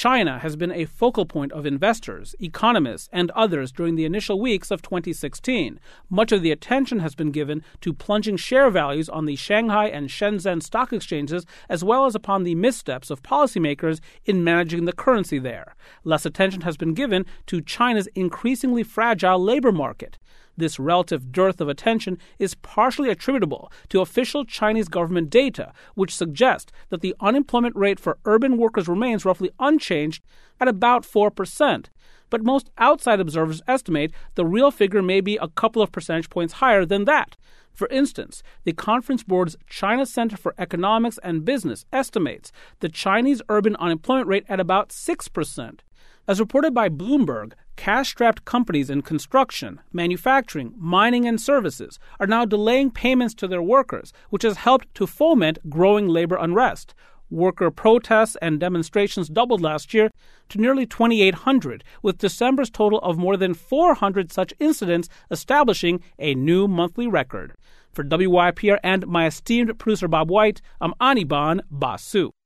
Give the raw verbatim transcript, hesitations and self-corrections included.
China has been a focal point of investors, economists, and others during the initial weeks of twenty sixteen. Much of the attention has been given to plunging share values on the Shanghai and Shenzhen stock exchanges, as well as upon the missteps of policymakers in managing the currency there. Less attention has been given to China's increasingly fragile labor market. This relative dearth of attention is partially attributable to official Chinese government data, which suggest that the unemployment rate for urban workers remains roughly unchanged at about four percent. But most outside observers estimate the real figure may be a couple of percentage points higher than that. For instance, the Conference Board's China Center for Economics and Business estimates the Chinese urban unemployment rate at about six percent. As reported by Bloomberg, cash-strapped companies in construction, manufacturing, mining, and services are now delaying payments to their workers, which has helped to foment growing labor unrest. Worker protests and demonstrations doubled last year to nearly twenty-eight hundred, with December's total of more than four hundred such incidents establishing a new monthly record. For W Y P R and my esteemed producer Bob White, I'm Anirban Basu.